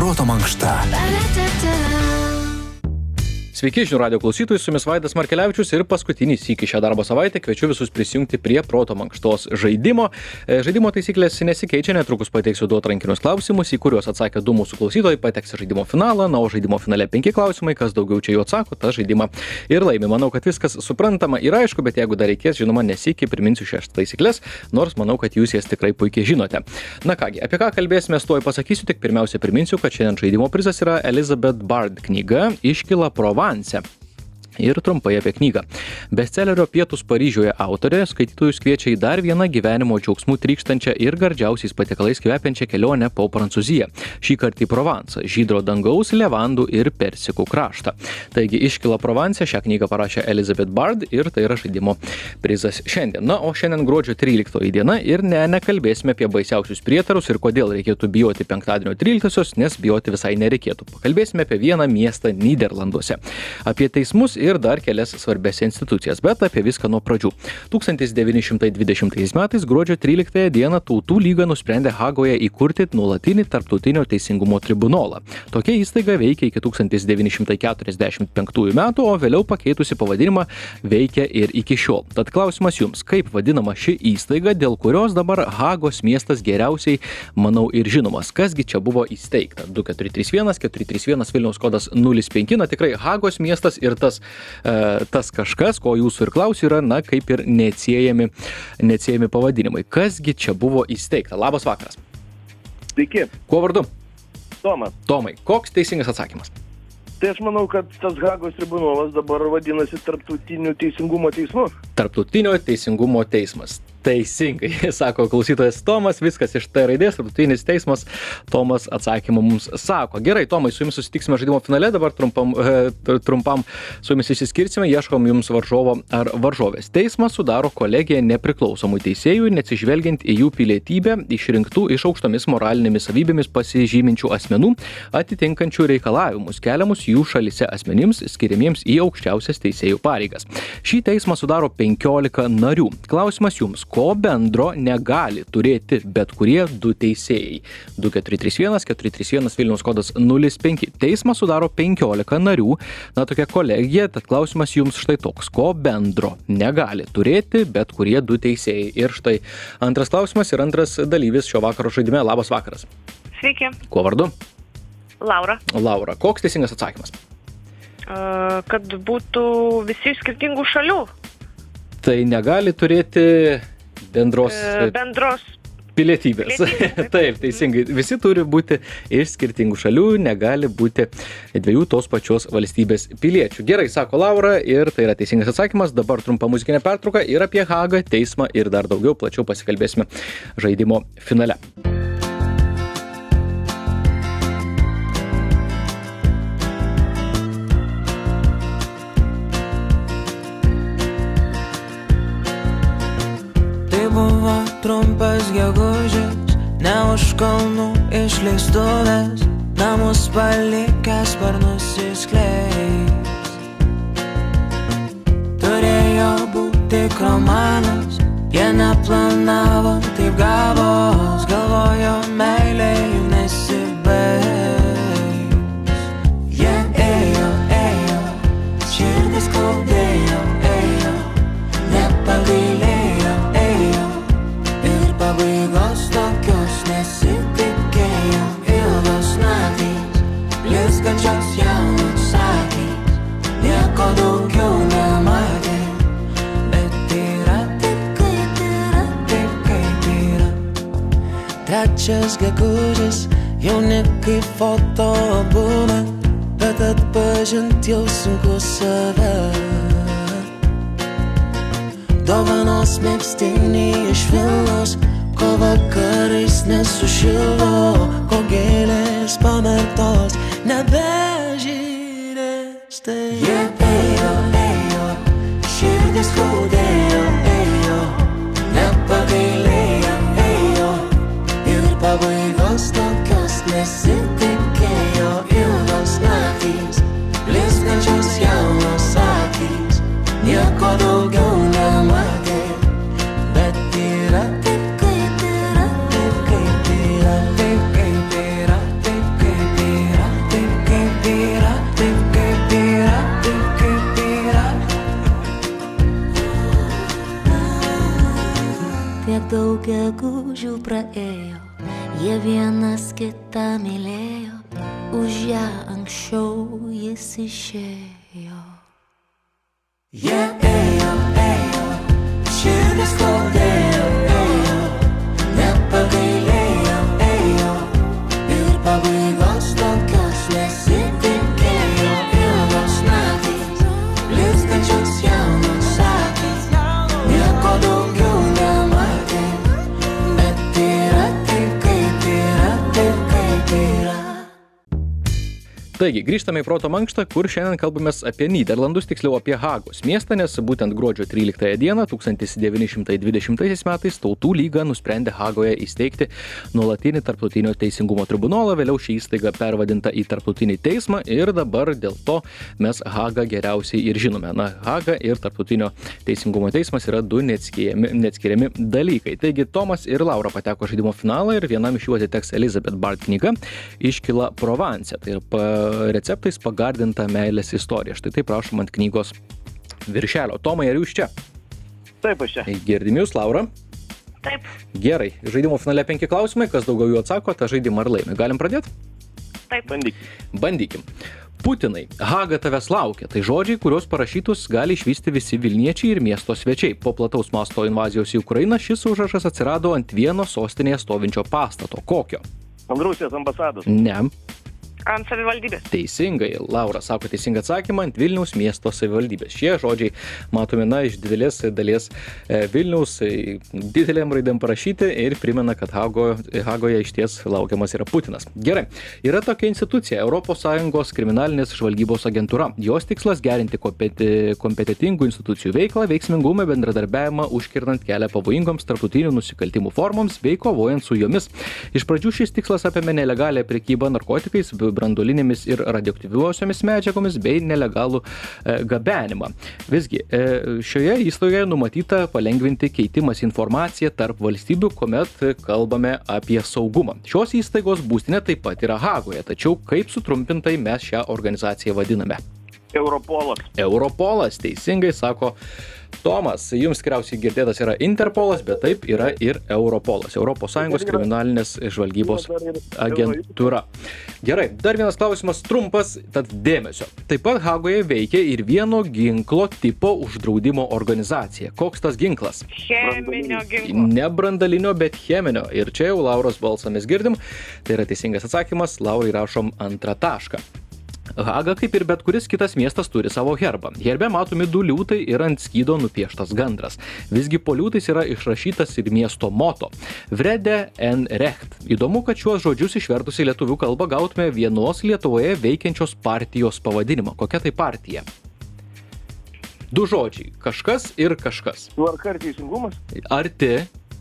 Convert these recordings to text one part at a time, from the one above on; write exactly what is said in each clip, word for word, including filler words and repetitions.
Proto mankšta. Sveiki, žinių radijo klausytojai, su jumis Vaidas Markelevičius ir paskutinį sykį šią darbo savaitę kviečiu visus prisijungti prie Proto mankštos žaidimo. Žaidimo taisyklės nesikeičia, netrukus pateiksiu du atrankinius klausimus, į kuriuos atsakė du mūsų klausytojai, pateks į žaidimo finalą, na, o žaidimo finale penki klausimai, kas daugiau čia jų atsako, tą žaidimą ir laimi. Manau, kad viskas suprantama ir aišku, bet jeigu dar reikės, žinoma, nesikį priminsiu šias taisyklės, nors manau, kad jūs jas tikrai puikiai žinote. Na kągi, apie ką kalbėsime, tuoj pasakysiu, tik pirmiausia priminsiu, kad šiandien žaidimo prizas yra Elizabeth Bard knyga Iškyla Provence. Ir trumpai apie knygą. Bestsellerio Pietūs Paryžiuje autorė skaitytojus kviečia į dar vieną gyvenimo džiaugsmų trykštančią ir gardžiausiais patiekalais kvepiančią kelionę po Prancūziją. Šį kartą į Provansą, žydro dangaus, levandų ir persikų kraštą. Taigi Iškyla Provence šią knygą parašė Elizabeth Bard ir tai yra žaidimo prizas šiandien. Na, o šiandien gruodžio tryliktoji diena ir ne, nekalbėsime apie baisiausius prietarus ir kodėl reikėtų bijoti penktadienio tryliktosios, nes bijoti visai nereikėtų. Pakalbėsime apie vieną miestą Nyderlanduose, apie teismus ir dar kelias svarbės institucijas, bet apie viską nuo pradžių. tūkstantis devyni šimtai dvidešimtais metais gruodžio tryliktąją dieną Tautų lyga nusprendė Hagoje įkurti nuolatinį tarptautinio teisingumo tribunolą. Tokia įstaiga veikia iki tūkstantis devyni šimtai keturiasdešimt penktųjų metų, o vėliau pakeitusi pavadinimą veikia ir iki šiol. Tad klausimas jums, kaip vadinama ši įstaiga, dėl kurios dabar Hagos miestas geriausiai, manau, ir žinomas. Kasgi čia buvo įsteigta? du keturi trys vienas keturi trys vienas Vilniaus kodas nulis penki, na tikrai Hagos miestas ir tas tas kažkas, ko jūsų ir klausiu, yra, na, kaip ir neatsiejami, neatsiejami pavadinimai. Kasgi čia buvo įsteigta? Labas vakaras. Sveiki. Kuo vardu? Tomas. Tomai, koks teisingas atsakymas? Tai aš manau, kad tas Hagos tribunolas dabar vadinasi Tarptautiniu teisingumo teismu. Tarptautinio teisingumo teismas. Teisingai, sako klausytojas Tomas, viskas iš T raidės, Tarptautinis teismas, Tomas atsakymą mums sako. Gerai, Tomai, su jumis susitiksime žaidimo finale, dabar trumpam, e, trumpam su jumis išsiskirsime, ieškom jums varžovo ar varžovės. Teismą sudaro kolegija nepriklausomų teisėjų, neatsižvelgiant į jų pilietybę, išrinktų iš aukštomis moralinėmis savybėmis pasižyminčių asmenų, atitinkančių reikalavimus keliamus jų šalyse asmenims, skiriamiems į aukščiausias teisėjų pareigas. Šį teismą sudaro penkiolika narių. Klausimas jums, ko bendro negali turėti bet kurie du teisėjai. du keturi trys vienas keturi trys vienas Vilniaus kodas nulis penki. Teismą sudaro penkiolika narių, na tokia kolegija, tad klausimas jums štai toks, ko bendro negali turėti bet kurie du teisėjai. Ir štai antras klausimas ir antras dalyvis šio vakaro žaidime. Labas vakaras. Sveiki. Kuo vardu? Laura. Laura, koks teisingas atsakymas? Uh, kad būtų visi iš skirtingų šalių. Tai negali turėti bendros, Uh, bendros pilietybės. pilietybės. Taip, teisingai. Visi turi būti iš skirtingų šalių, negali būti dviejų tos pačios valstybės piliečių. Gerai, sako Laura, ir tai yra teisingas atsakymas. Dabar trumpa muzikinė pertrauka ir apie Hagą, teismą ir dar daugiau plačiau pasikalbėsime žaidimo finale. Buvo trumpas gegužės, ne už kalnų išleistuvės, namus palikęs sparnus išskleis. Turėjo būti romanas, jie neplanavo, taip gavos, galvojo meilė jau nesibaigs. Jie ėjo, ėjo, širdis skaudėjo, ėjo, nepagailėjo. Pabaigos tokios nesitikėjo, ilgos naktys, blizgančios jaunos akys, nieko daugiau nematė, bet yra taip, kaip yra, taip, kaip yra. Trečias gegužės, jauni kaip fotoalbume, bet atpažint jau sunku save. Dovanos megztiniai iš Vilniaus, ko vakarais nesušilo, ko gėlės pamerktos nebežydės. Tai jie ėjo, ėjo, širdis skaudėjo, ėjo, nepagailėjo, ėjo, ir pabaigos tokios nesitikėjo, ilgos naktys, blizgančios jaunos akys, nieko daugiau nematė, bet yra taip, kaip yra, taip, kaip yra, taip, kaip yra, taip, kaip yra. praėjo, jie vienas kitą mylėjo, už ją anksčiau jis išėjo. Jie ėjo, ėjo, širdis skaudėjo, ėjo, nepagailėjo, ėjo, ir pabaigos tokios nesitikėjo, ilgos naktys, blizgančios jaunos akys, nieko daugiau nematė, bet yra taip, kaip yra, taip, kaip yra. Taigi, grįžtame į Proto mankštą, kur šiandien kalbamės apie Nyderlandus, tiksliau apie Hagos miestą, nes būtent gruodžio tryliktąją dieną tūkstantis devyni šimtai dvidešimtaisiais metais Tautų lyga nusprendė Hagoje įsteigti nuolatinį tarptautinio teisingumo tribunolą, vėliau ši įstaiga pervadinta į tarptautinį teismą ir dabar dėl to mes Hagą geriausiai ir žinome. Na, Haga ir tarptautinio teisingumo teismas yra du neatskiriami, neatskiriami dalykai. Taigi, Tomas ir Laura pateko žaidimo finalą ir vienam iš jų atiteks Elizabeth Bart knyga Iškyla Provence. Tai yra pa receptais pagardinta meilės istorija. Štai taip rašom ant knygos viršelio. Tomai, ar jūs čia? Taip, aš čia. Girdim jūs, Laura? Taip. Gerai. Žaidimo finale penki klausimai. Kas daugiau jų atsako, tą žaidimą ar laimi. Galim pradėti? Taip. Bandykim. Bandykim. Putinai, Haga tavęs laukia. Tai žodžiai, kuriuos parašytus gali išvysti visi Vilniečiai ir miesto svečiai. Po plataus masto invazijos į Ukrainą šis užrašas atsirado ant vieno sostinėje stovinčio pastato. Kokio? Ant Rusijos ambasados. Ne. Ant savivaldybės. Teisingai, Laura sako teisingą atsakymą ant Vilniaus miesto savivaldybės. Šie žodžiai matome, na, iš didelės dalies e, Vilniaus e, didelėm raidėm parašyti ir primena, kad Hago, Hagoje išties laukiamas yra Putinas. Gerai, yra tokia institucija Europos Sąjungos kriminalinės žvalgybos agentūra. Jos tikslas gerinti kompeti, kompetitingų institucijų veiklą, veiksmingumą, bendradarbiavimą, užkirtant kelią pavojingoms tarptautinių nusikaltimų formoms bei kovojant su jomis. Iš pradžių šis tikslas apėmė nelegalią prekybą narkotikais, branduolinėmis ir radioaktyviuosiomis medžiagomis bei nelegalų e, gabenimą. Visgi, e, šioje įstaigoje numatyta palengvinti keitimas informaciją tarp valstybių, kuomet kalbame apie saugumą. Šios įstaigos būstinė taip pat yra Hagoje, tačiau kaip sutrumpintai mes šią organizaciją vadiname? Europolas. Europolas, teisingai sako Tomas. Jums tikriausiai girdėtas yra Interpolas, bet taip yra ir Europolas, Europos Sąjungos kriminalinės žvalgybos agentūra. Gerai, dar vienas klausimas trumpas, tad dėmesio. Taip pat Hagoje veikia ir vieno ginklo tipo uždraudimo organizacija. Koks tas ginklas? Cheminio ginklo. Ne brandalinio, bet cheminio. Ir čia jau Lauros balsą mes girdim. Tai yra teisingas atsakymas. Laurai rašom antrą tašką. Haga, kaip ir bet kuris kitas miestas, turi savo herbą. Herbe matomi du liūtai ir ant skydo nupieštas gandras. Visgi po liūtais yra išrašytas ir miesto moto – Vrede en Recht. Įdomu, kad šiuos žodžius išvertus į lietuvių kalbą gautume vienos Lietuvoje veikiančios partijos pavadinimą. Kokia tai partija? Du žodžiai – kažkas ir kažkas. Tvarka ir teisingumas? Arti.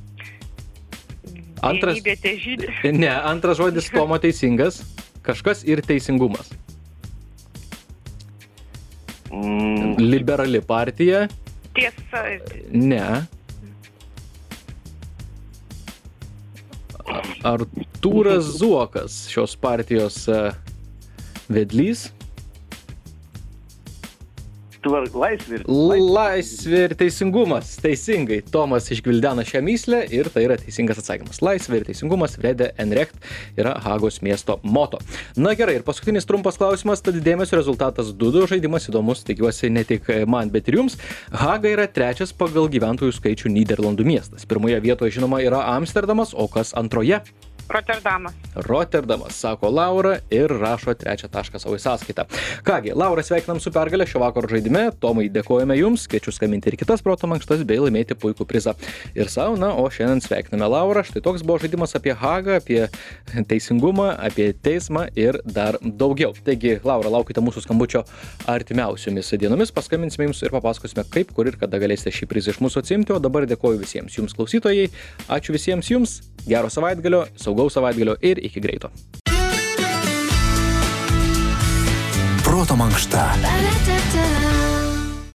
Antras... Vienybė težydė. Ne, antras žodis Tomo teisingas. Kažkas ir teisingumas. Mm. Liberali partija. Tiesa. Ne. Artūras Zuokas, šios partijos vedlys. Tvar... Laisvė ir... Laisvė ir teisingumas. Teisingai. Tomas išgvildena šią myslę ir tai yra teisingas atsakymas. Laisvė ir teisingumas, Vrede en Recht, yra Hagos miesto moto. Na gerai, ir paskutinis trumpas klausimas, tad dėmesio rezultatas du du, žaidimas įdomus, tikiuosi ne tik man, bet ir jums. Haga yra trečias pagal gyventojų skaičių Nyderlandų miestas. Pirmoje vietoje, žinoma, yra Amsterdamas, o kas antroje? Rotterdamas. Rotterdamas, sako Laura ir rašo trečią tašką savo į sąskaitą. Kągi, Laura, sveikinam su pergalė šio vakaro žaidime. Tomai, dėkojame jums, kviečiu skambinti ir kitas Proto mankštas bei laimėti puikų prizą ir savo. Na, o šiandien sveikiname Laurą. Štai toks buvo žaidimas apie Hagą, apie teisingumą, apie teismą ir dar daugiau. Taigi, Laura, laukite mūsų skambučio artimiausiomis dienomis. Paskambinsime jums ir papasakosime, kaip, kur ir kada galėsite šį prizą iš mūsų atsimti. O dabar dėkoju visiems jums klausytojai. Ačiū visiems jums. Gero savaitgalio, saugaus savaitgalio ir iki greito. Proto mankšta.